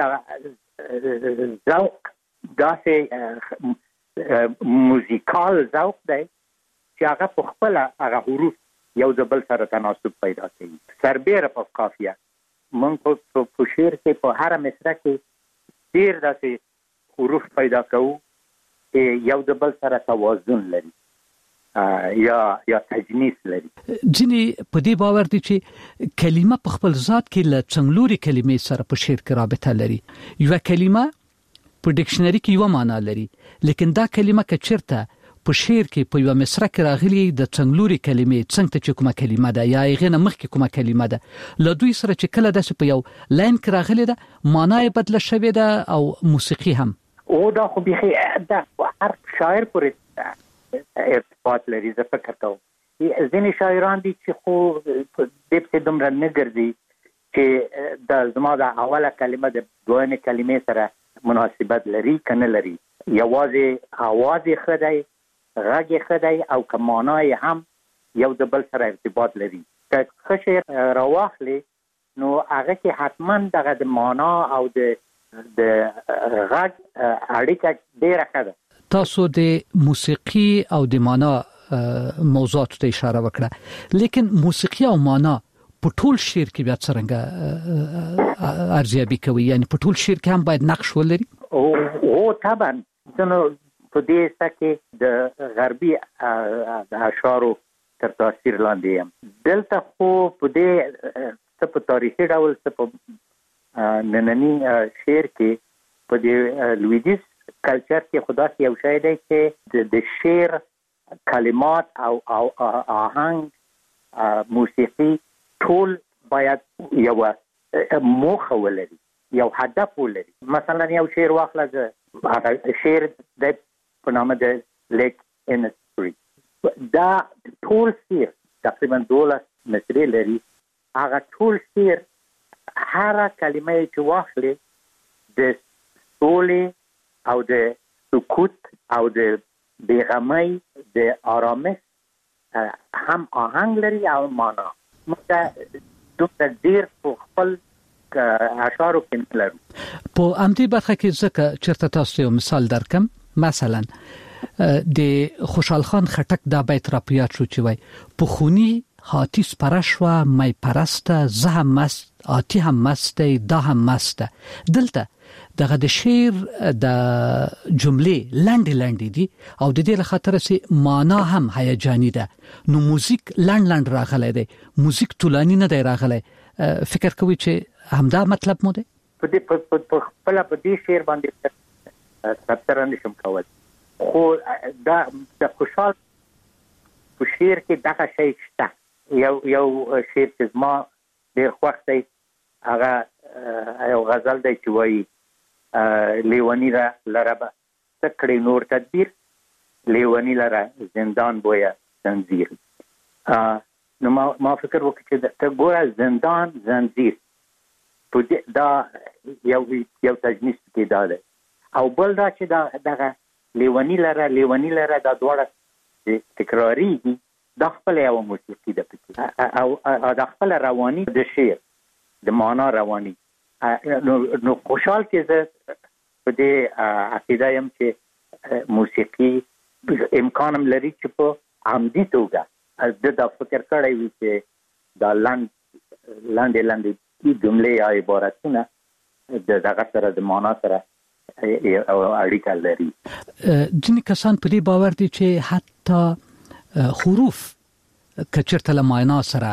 ذوق داسې موزیکال ذوق دی چې هغه په خپل هغه حروف یو د بل سره تناسب پیدا کوي. سربیره په قافیه موږ په شعر کې په هر مصره کې ډېر داسې حروف پیدا کوو چې یو د بل سره توازن لري یا یا تجنیس لري. ځینې په دې باور دي چې کلمه په خپل ذات کې له څنګلوري کلمې سره په شعر کې رابطه لري. یو کلمه په ډکشنري کې یو معنا لري، لیکن دا کلمه که چیرته په شعر کې په یو مصره کې راغلي د څنګلوري کلمې څنګه چې کومه کلمه ده یا یې غنه مخکې کومه کلمه ده، له دوی سره چې کله داسې په یو لاین کې راغلي ده معنا یې بدله شوې ده او موسیقي هم. او دا خو بيخي دا هر شاعر پورې ارتباط لري. زه فکر کوم ځینې شاعران دي چې خو د دې دومره نه ګرځي چې د زما د اوله کلمه د دویمې کلمې سره مناسبت لري کنه لري. یوازې आवाज یې خدای غږ خدای او کمانای هم یو د بل سره ارتباط لري. که خشه راواخلي نو هغه کې حتما دغه د معنا او د د غږ اړیکه ډیره ښه ده. تاسو د موسیقي او د معنا موضوعات ته اشاره وکړه، لیکن موسیقي او معنا په ټول شعر کې بیا څنګه ارزیابي کوي؟ یعنی په ټول شعر کې هم باید نقش ولري؟ او او طبعا څنګه په دې سکه د غربي د اشعارو تر تاثیر لاندې یم. دلته خو په دې څه په تاریخي ډول څه په نننی شعر کې په دې لویدیز کلچر کې خدا کې یو شی دی چې د شعر کلمات او آهنګ موسیقي ټول باید یو موخه ولري، یو هدف ولري. مثلا یو شعر واخله زه شعر د په نامه د لیک انستری دا ټول شعر تقریبا دولس مصرې لري. هغه ټول شعر هر کلمه چې واخلي د سولې او د سکوت او د بیغمۍ د آرامش هم آهنګ لري او معنا. موږ دومره ډېر په خپل اشعارو کې لرو. په همدې برخه کې ځکه چېرته تاسو یو مثال درکم، مثلا د خوشحال خان خټک دا بیت را پیاد شو چې وای په خونی هاتیس پرشوا مای پرسته زه هم مست آتی هم مسته دا هم مسته. دلته دغه د شعر د جملې لاندې لاندې دي او د دې لخاطر سي معنا هم هیجانی ده. نو موزیک لاند لاند راغلی دی، موزیک طولانی نه دی راغلی. فکر کوي چې همدا مطلب مو دی؟ په دې په خپل په دې شعر باندې تفسیر نشم کولای، خو دا د خوشحال په شعر کې دغه شی شته. یو یو شعر چې زما ډېر خوښ دی هغه یو غزل دی چې وایي لیونی را لربه سکړې نور تدبیر لیونی لره زندان بویا زنجیر. نو ما ما فکر وکړ چې ته ګوره زندان زنجیر دا یو یو تجنیس کې دا ده، او بل دا چې دا دغه لیونی لره لیونی لره دا دواړه تکراری دي. دا خپل یو موسیقي ده پکې او دا خپل رواني د شعر د معنا رواني. نو خوشحال چې زه په دې عقیده یم چې موسیقي امکان لري چې په عمدي توګه د د فکر کړی وي چې دا لاند لاندې لاندې د جملې یا عبارتونه د دغه سره د معنا سره اړیکه لري. ځینې کسان په دې باور دي چې حتی حروف کچرته له معنا سره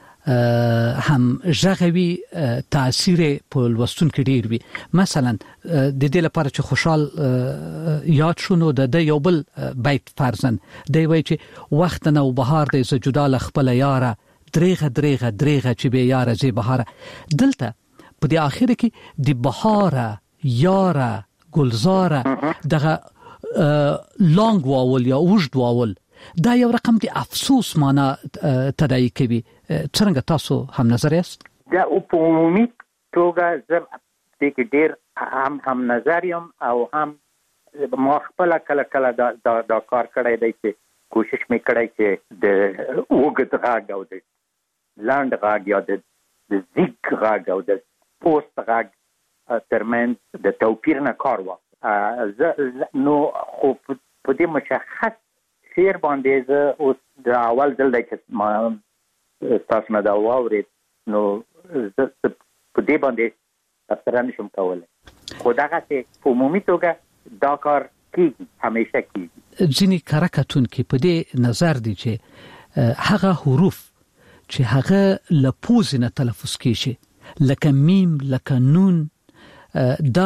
هم ژغوي تاثیر په لوستونکو ډیر وي. مثلا د دې لپاره چې خوشحال یاد شونو د یو بل بیت فرزن دی وایي چې وخت نو بهار دی ز جدا ل خپل یاره دریغه دریغه دریغه چې به یاره زی بهاره. دلته په دې اخر کې د بهاره یاره ګلزاره دغه لانګ واول یا وجد واول دا یو رقم دی افسوس معنا تداعی کوي. څنګه تاسو هم نظر یاست؟ دا په عمومي توګه زه د کې ډیر هم هم نظر یم او هم ما خپل کله کله دا دا کار کړی دی چې کوشش مې کړی چې د وګت غاګ او د لاند غاګ یا د زیګ غاګ او د پوسټ غاګ ترمن د توپیر نه کار واخلم. زه نو خو په دې مشخص شعر باندې زه اوس د اول ځل دی چې ما تاسو نه دا واورید نو زه په دې باندې تفسیر نشم کولی. خو دغه چې په عمومي توګه دا کار کیږي، همیشه کیږي. ځینې کره کتونکي په دې نظر دي چې هغه حروف چې هغه له پوزې نه تلفظ کیږي لکه میم لکه نون دا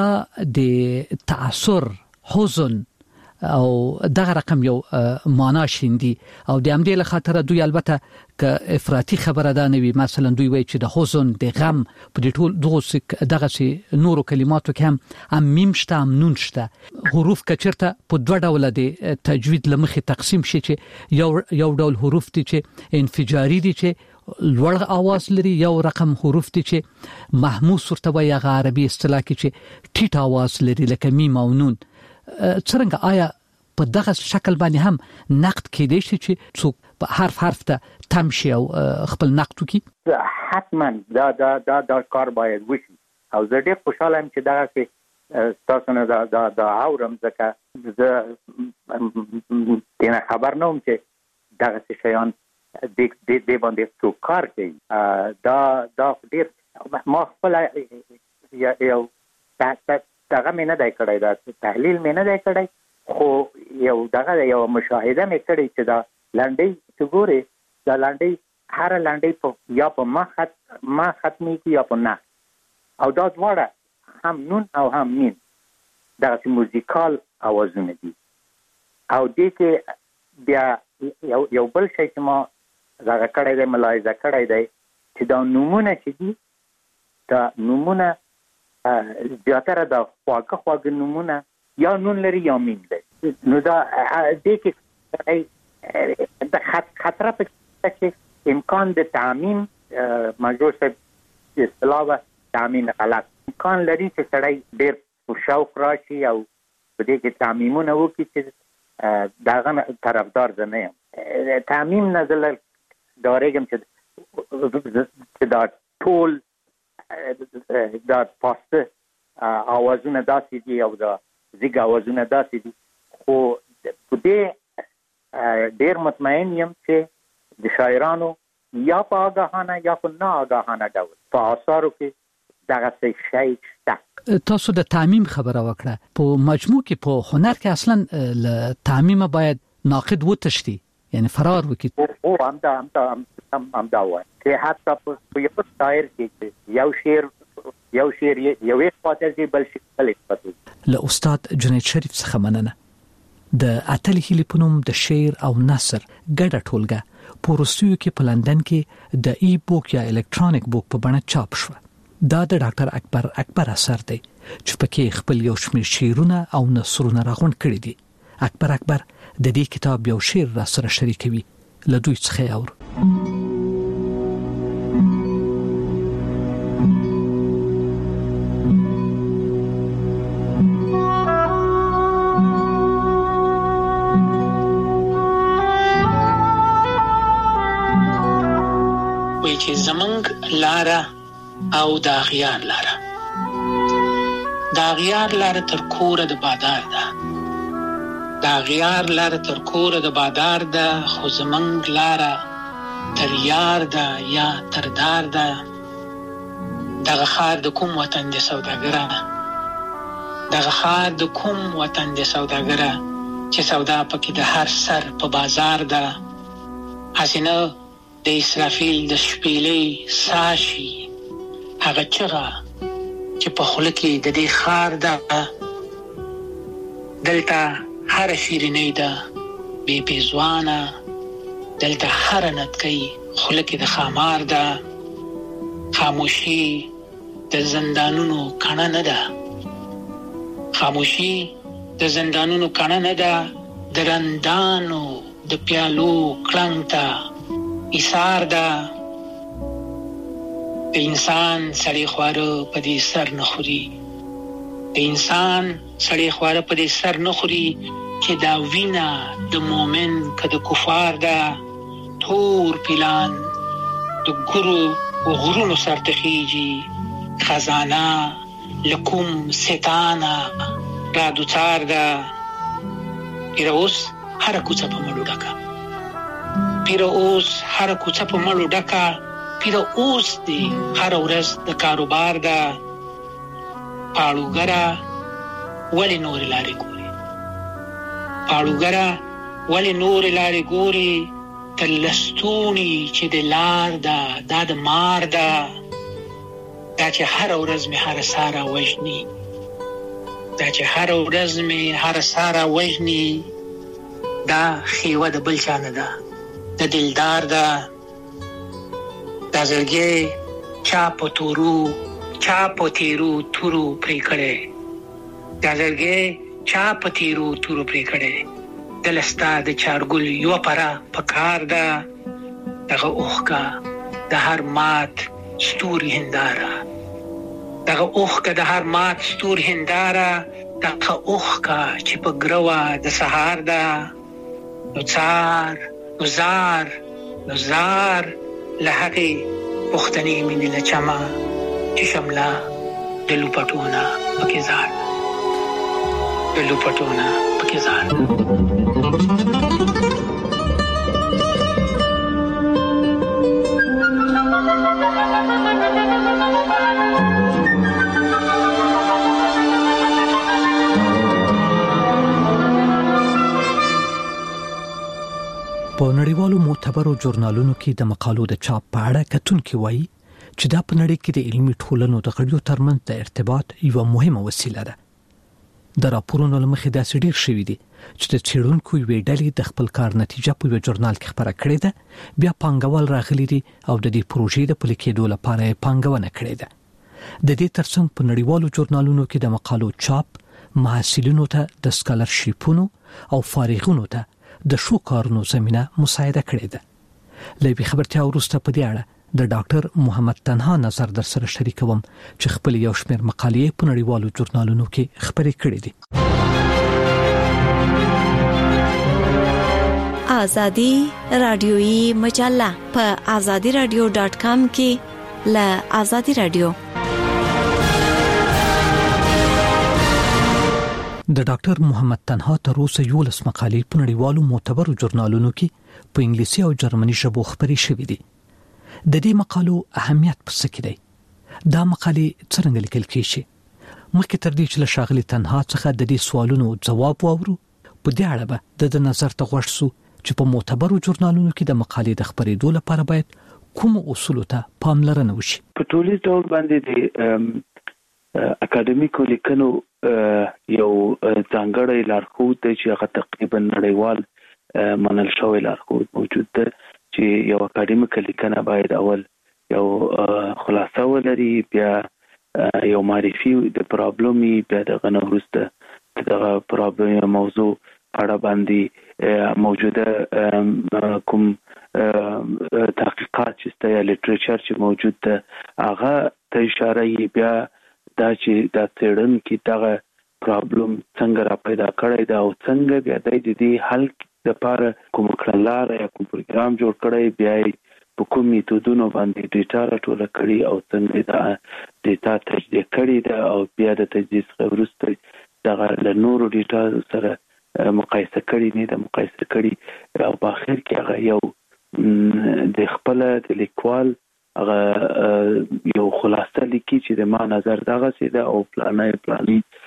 د تعثر حزن او دغه رقم یو معنا شیندي او د همدې له خاطر دوی البته ک افراطي خبره ده نوي. مثلا دوی وایي چې د حزن د غم په دې ټول دغه دغه سي نورو کلماتو کې هم هم میم شته هم نون شته. حروف کچرته په دوه ډول د تجوید لمخې تقسیم شي چې یو یو ډول حروف دي چې انفجاری دي چې لوړ आवाज لري، یو رقم حروف دي چې محموس ورته وایي هغه عربي اصطلاح کې چې ټیټ आवाज لري لکه میم او نون. څنګه آیا په دغه شکل باندې هم نقد کېدای شي چې څوک په حرف حرف ته تمشي او خپل نقد وکړي؟ حتما دا دا دا دا کار باید وشي او زه ډېر خوشاله یم چې دغه چې تاسو نه دا دا دا اورم ځکه زه دینه خبر نه وم چې دغه شیان د دې باندې څوک کار کوي. دا دا ډېر ما خپل یو دغه مې نه دی کړی، دا تحلیل مې نه دی کړی، خو یو دغه یو مشاهده مې کړې چې دا لنډۍ چې ګورې دا لنډۍ هره لنډۍ په یا په ما خط ما ختمېږي یا په نه او دا دواړه هم نون او هم میم دغسې موزیکال اوازونه دي. او دې کې بیا یو یو بل شی چې ما دغه کړی دی ملاحظه کړی دی چې دا نومونه چې دي دا نومونه زیاتره د خواږه خواږه نومونه یا نون لري یا میم لري. نو دا دې کې د خطر په چې امکان د تعمیم مجبور صاحب اصطلاح تعمیم غلط امکان لري چې سړی ډېر په شوق راشي او په دې کې تعمیمونه وکړي چې دغه طرفدار زه نه یم. تعمیم نه زه ډارېږم چې دا ټول دا پاسته آوازونه داسې دي او دا زیګ آوازونه داسې دي، خو په دې ډېر مطمئن یم چې د شاعرانو یا په آګاهانه یا په نه آګاهانه ډول په آثارو کې دغه شی شته. تاسو د تعمیم خبره وکړه. په مجموع کې په هنر کې اصلا له تعمیم باید ناقد وتشتي، یعنی فرار وکړي. او هم دا هم دا هم هم دا وایي چې حتی په یو شاعر کې یو شعر یو شعر یو یو خاطر بل شي بل پاتې. له استاد جنید شریف څخه مننه. د اتل هیلی پونم د شعر او نثر ګډه ټولګه په روسیو کې په لندن کې د ای بوک یا الکترونیک بوک په بڼه چاپ شو. دا د ډاکټر اکبر اکبر اثر دی چې پکې خپل یو شمېر شعرونه او نثرونه راغونډ کړي دي. اکبر اکبر د دې کتاب یو شعر را سره شریکوي، له دوی څخه اور. وی چې زمنګ لاره او د اغیار لاره د اغیار لاره تر کوره د بادار ده، دا غیار لار تر کور د بادار ده، خو زمنګ لار تر یار ده یا تر دار ده. دغه خار د کوم وطن د سوداګره، دغه خار د کوم وطن د سوداګره، چې سودا پکې د هر سر په بازار ده. حسینه د اسرافیل د شپېلې ساشي، هغه چغه چې په خوله کې د دې خار ده. دلته هر شیرینۍ ده بې پیزوانه، دلته هر نتکۍ خوله کې د خامار ده. خاموشي د زندانونو کڼه نه ده، خاموشي د زندانونو کڼه نه ده. د رندانو د پیالو کلنګ ته ایثار ده. د انسان سړی خواره په دې سر نه خوري، د انسان سړی خواره په دې سر نه خوري، چې دا وینا د مومن که د کفار ده. تور پیلان د ګورو و غرونو سر تخیجی، خزانه لکم ستانه را دوچار ده. پیره اوس هر کوڅه په مړو ډکه، پیره اوس هر کوڅه په مړو ډکه. پیره اوس دی هر ورځ د کاروبار ده. پاړوګره ولې نور لارې ګوري، پاړوګره ولې نور لارې ګوري. تر لستونی چې د لار ده دا د مار ده. دا چې هر ورځ مې هر ساره وژني، دا چې هر ورځ مې هر ساره وژني. دا خیوه د بل چا نه ده، د دلدار ده. دا زړګی چا په تورو چا په تیرو تورو پرې کړی، دا زړګی چا په تیرو تورو پرې کړی. دلستا د چارګل یو پرا پکار ده. دغه اوخکا د هر مات ستوري هنداره، دغه اوخکا د هر مات ستوري هنداره. دغه اوخکا چې په ګروا د سهار ده. نو څار نو زار نو زار له هغې پښتنې مینې له چمه، چې شمله د لوپټونه پکې زار د لوپټونه پکې زار. په نړیوالو معتبرو ژورنالونو کې د مقالو د چاپ په اړه کتونکي وایي چې دا په نړۍ کې د علمي ټولنو د غړیو ترمنځ د ارتباط یو مهمه وسیله ده. د راپورونو لمخې داسې ډیر شوي دي چې د څېړونکو یوې ډلې د خپل کار نتیجه په یو ژورنال کې خپره کړې ده، بیا پانګوال راغلي دي او د دې پروژې د پلي کېدو لپاره پانګونه کړې ده. د دې ترڅنګ په نړیوالو ژورنالونو کې د مقالو چاپ محصلینو ته د سکالرشیپونو او فارغونو ته د شو کارونو زمينه مساعده کړې ده. لوي خبرتیا وروسته په دې اړه د ډاکټر محمد تنها نظر در سره شریکوم چې خپل یو شمېر مقالې په نړیوالو ژورنالونو کې خبرې کړې دي. آزادی رادیویی مجله په آزادی رادیو ډاټ کام کې له آزادی رادیو. د ډاکټر محمد تنها تر اوسه یو لس مقالې په نړیوالو معتبرو ژورنالونو کې په انګلیسي او جرمني ژبو خبرې شوې دي. د دې مقالو اهمیت په څه کې دی؟ دا مقالې څنګه لیکل کیږي؟ مخکې تر دې چې له ښاغلي تنها څخه د دې سوالونو ځواب واورو، په دې اړه به د نظر ته غوښ شو چې په معتبرو ژورنالونو کې د مقالې د خبرېدو لپاره باید کوم اصول ته پاملرنه وشي. په ټولي ډول باندې د اکاډمیکو لیکنو یو ځانګړی لارښود دی چې هغه تقریبا نړیوال منل شوی لارښود موجود دی، چې یو اکاډمیک لیکنه باید اول یو خلاصه ولري، بیا یو معرفي د پرابلمي، بیا دغه نه وروسته دغه پرابلم موضوع اړه باندې موجوده کوم تحقیقات چې یا لیټریچر چې موجود ده هغه ته اشاره یې، بیا دا چې دا څېړونکي دغه پرابلم څنګه را پیدا کړی دا او څنګه بیا د دې حل لپاره کوم کړنلاره یا کوم پروګرام جوړ کړی، بیا په کوم میتودونو باندې ډیټا راټوله کړي او څنګه دا ډیټا تجزیه کړي ده او بیا د تجزیه څخه وروسته دغه له نورو ډیټا سره مقایسه کړي نه د مقایسه کړي او په اخر کې هغه یو د خپل د لیکوال هغه یو خلاصه لیکي چې د ما نظر دغه سي ده او پلانای پلاني